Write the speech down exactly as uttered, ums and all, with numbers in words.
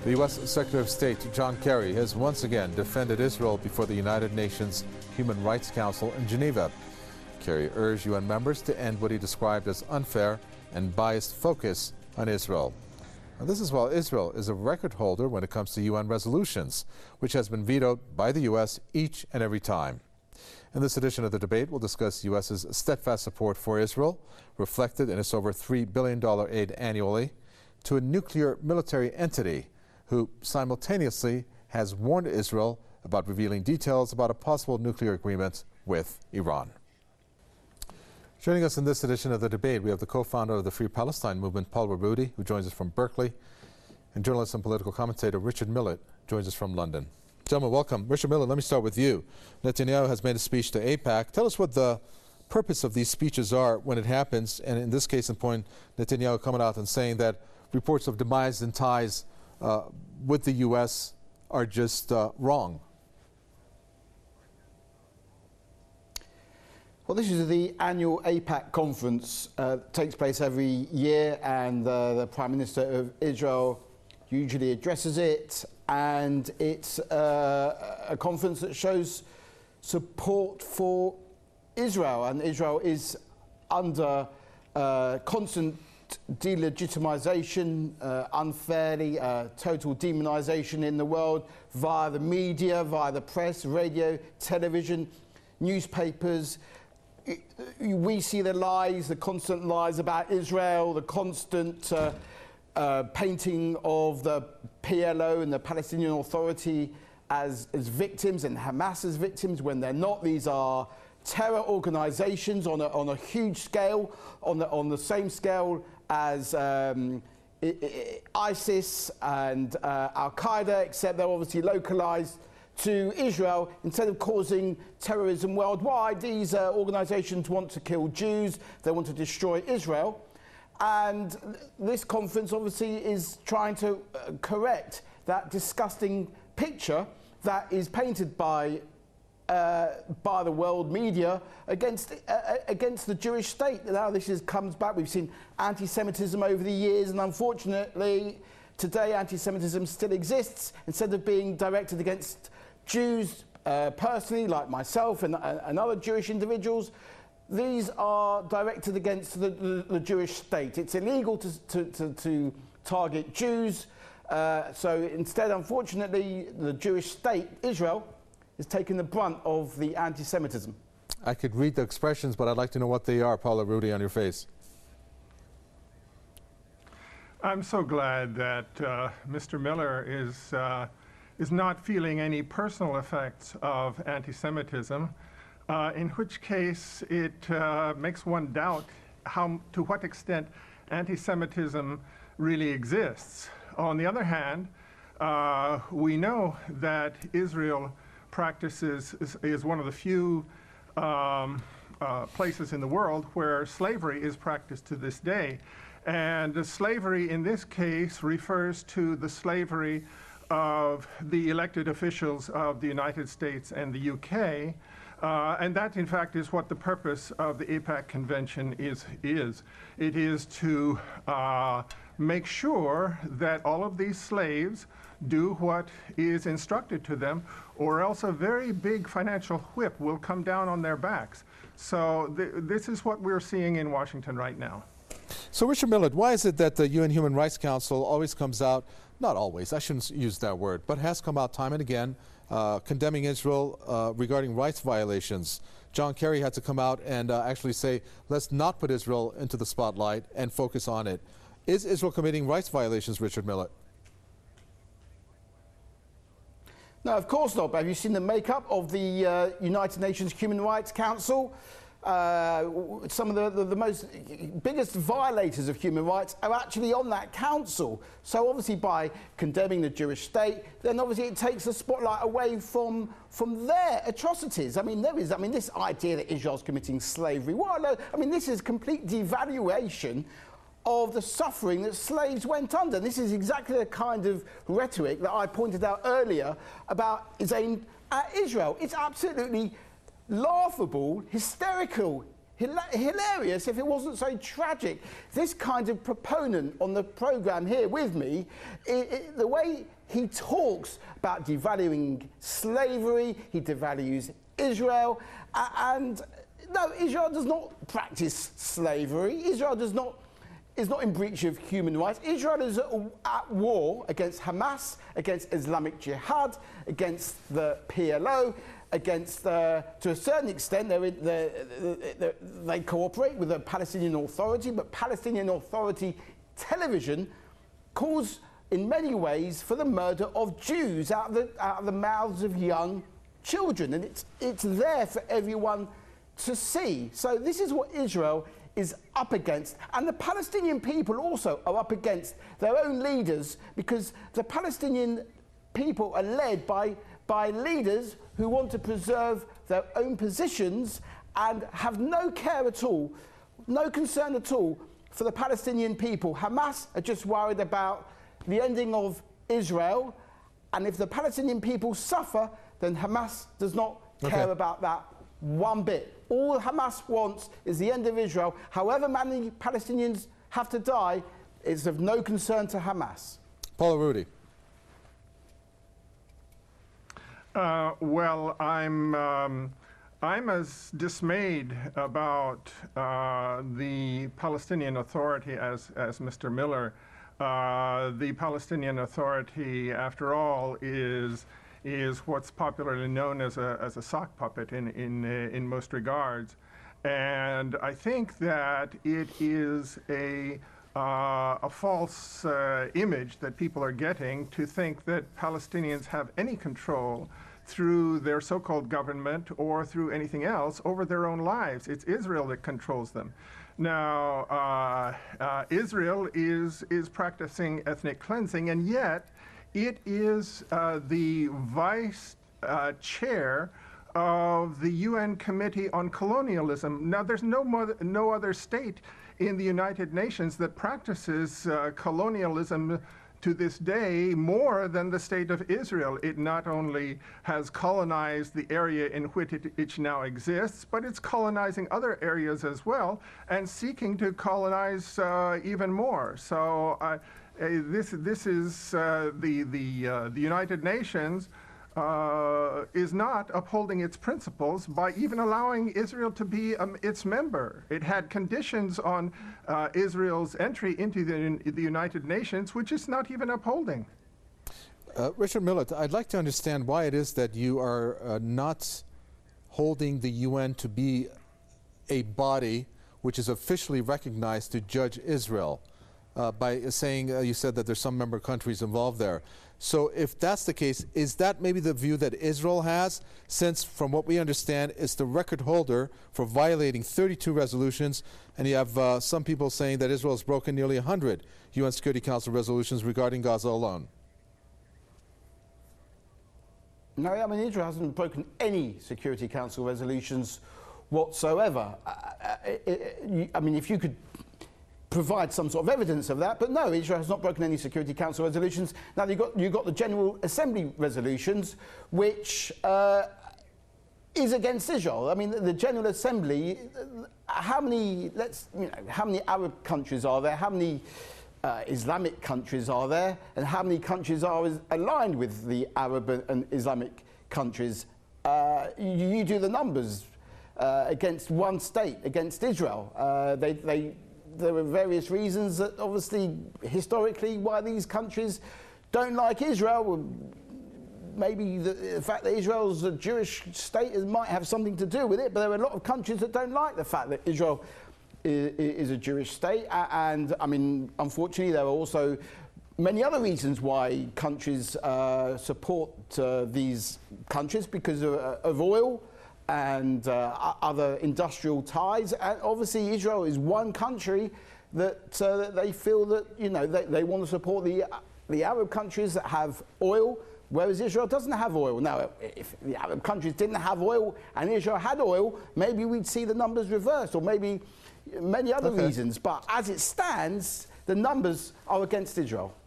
The U S Secretary of State John Kerry has once again defended Israel before the United Nations Human Rights Council in Geneva. Kerry urged U N members to end what he described as unfair and biased focus on Israel. Now, this is while Israel is a record holder when it comes to U N resolutions, which has been vetoed by the U S each and every time. In this edition of the debate, we'll discuss U S's steadfast support for Israel, reflected in its over three billion dollars aid annually, to a nuclear military entity who simultaneously has warned Israel about revealing details about a possible nuclear agreement with Iran. Joining us in this edition of the debate, we have the co-founder of the Free Palestine Movement, Paul Baroudi, who joins us from Berkeley, and journalist and political commentator Richard Millett joins us from London. Gentlemen, welcome. Richard Millett, let me start with you. Netanyahu has made a speech to AIPAC. Tell us what the purpose of these speeches are when it happens, and in this case in point, Netanyahu coming out and saying that reports of demise and ties uh, with the U S are just uh, wrong. Well, this is the annual AIPAC conference. Uh, takes place every year, and uh, the Prime Minister of Israel usually addresses it, and it's uh, a conference that shows support for Israel, and Israel is under uh, constant delegitimization, uh, unfairly, uh, total demonization in the world via the media, via the press, radio, television, newspapers. It, we see the lies, the constant lies about Israel, the constant uh, uh, painting of the P L O and the Palestinian Authority as, as victims and Hamas as victims when they're not. These are terror organizations on a, on a huge scale, on the, on the same scale as um, I, I, ISIS and uh, Al-Qaeda, except they're obviously localized to Israel. Instead of causing terrorism worldwide, these uh, organizations want to kill Jews, they want to destroy Israel. And th this conference obviously is trying to uh, correct that disgusting picture that is painted by Uh, by the world media against uh, against the Jewish state. Now this is, comes back. We've seen anti-Semitism over the years, and unfortunately today anti-Semitism still exists. Instead of being directed against Jews uh, personally, like myself and, uh, and other Jewish individuals, these are directed against the, the, the Jewish state. It's illegal to, to, to, to target Jews. Uh, so instead, unfortunately, the Jewish state, Israel, is taking the brunt of the anti-Semitism. I could read the expressions, but I'd like to know what they are. Paul Baroudi, on your face. I'm so glad that uh, Mister Miller is, uh, is not feeling any personal effects of anti-Semitism, uh, in which case it uh, makes one doubt how, to what extent anti-Semitism really exists. On the other hand, uh, we know that Israel practices is, is one of the few um, uh, places in the world where slavery is practiced to this day. And the slavery in this case refers to the slavery of the elected officials of the United States and the U K. Uh, and that, in fact, is what the purpose of the AIPAC convention is. is. It is to uh, make sure that all of these slaves do what is instructed to them, or else a very big financial whip will come down on their backs. So th this is what we're seeing in Washington right now. So Richard Millett, why is it that the U N Human Rights Council always comes out, not always, I shouldn't use that word, but has come out time and again uh, condemning Israel uh, regarding rights violations? John Kerry had to come out and uh, actually say, let's not put Israel into the spotlight and focus on it. Is Israel committing rights violations, Richard Millett? No, of course not. But have you seen the makeup of the uh, United Nations Human Rights Council? Uh, some of the, the, the most biggest violators of human rights are actually on that council. So obviously by condemning the Jewish state, then obviously it takes the spotlight away from, from their atrocities. I mean, there is, I mean, this idea that Israel's committing slavery, what, I mean, this is complete devaluation of the suffering that slaves went under. This is exactly the kind of rhetoric that I pointed out earlier about is aimed at Israel. It's absolutely laughable, hysterical hila- hilarious if it wasn't so tragic. This kind of proponent on the programme here with me, it, it, the way he talks about devaluing slavery, he devalues Israel, uh, and no, Israel does not practice slavery. Israel does not is not in breach of human rights. Israel is at, at war against Hamas, against Islamic Jihad, against the P L O, against, uh, to a certain extent, they're in, they're, they're, they cooperate with the Palestinian Authority, but Palestinian Authority television calls, in many ways, for the murder of Jews out of the, out of the mouths of young children, and it's, it's there for everyone to see. So this is what Israel is up against, and the Palestinian people also are up against their own leaders, because the Palestinian people are led by, by leaders who want to preserve their own positions and have no care at all, no concern at all for the Palestinian people. Hamas are just worried about the ending of Israel, and if the Palestinian people suffer, then Hamas does not care Okay. about that one bit. All Hamas wants is the end of Israel. However many Palestinians have to die, is of no concern to Hamas. Paul Rudy. Uh, well, I'm um, I'm as dismayed about uh, the Palestinian Authority as as Mister Miller. Uh, the Palestinian Authority, after all, is is what's popularly known as a as a sock puppet in in uh, in most regards, and I think that it is a Uh, a false uh, image that people are getting to think that Palestinians have any control through their so-called government or through anything else over their own lives. It's Israel that controls them. Now, uh, uh, Israel is, is practicing ethnic cleansing, and yet it is uh, the vice uh, chair of the U N Committee on Colonialism. Now, there's no, mo- no other state in the United Nations that practices uh, colonialism to this day more than the state of Israel. It not only has colonized the area in which it, it now exists, but it's colonizing other areas as well and seeking to colonize uh, even more. So uh, uh, this, this is uh, the, the, uh, the United Nations Uh, is not upholding its principles by even allowing Israel to be um, its member. It had conditions on uh, Israel's entry into the, the United Nations, which it's not even upholding. Uh, Richard Miller, I'd like to understand why it is that you are uh, not holding the U N to be a body which is officially recognized to judge Israel uh, by saying, uh, you said that there's some member countries involved there. So if that's the case, is that maybe the view that Israel has, since from what we understand it's the record holder for violating thirty-two resolutions, and you have uh, some people saying that Israel has broken nearly one hundred U N Security Council resolutions regarding Gaza alone? No, I mean, Israel hasn't broken any Security Council resolutions whatsoever. Uh, uh, I mean, if you could provide some sort of evidence of that, but no, Israel has not broken any Security Council resolutions. Now, you've got, you've got the General Assembly resolutions, which uh, is against Israel. I mean, the, the General Assembly, how many, let's, you know, how many Arab countries are there? How many uh, Islamic countries are there? And how many countries are is aligned with the Arab and Islamic countries? Uh, you, you do the numbers uh, against one state, against Israel. Uh, they, they There are various reasons that obviously historically why these countries don't like Israel. Maybe the, the fact that Israel's a Jewish state might have something to do with it, but there are a lot of countries that don't like the fact that Israel is, is a Jewish state. And I mean, unfortunately, there are also many other reasons why countries uh, support uh, these countries, because of, uh, of oil and uh, other industrial ties. And obviously Israel is one country that, uh, that they feel that, you know, they, they want to support the, the Arab countries that have oil, whereas Israel doesn't have oil. Now, if the Arab countries didn't have oil and Israel had oil, maybe we'd see the numbers reversed, or maybe many other Okay. reasons. But as it stands, the numbers are against Israel.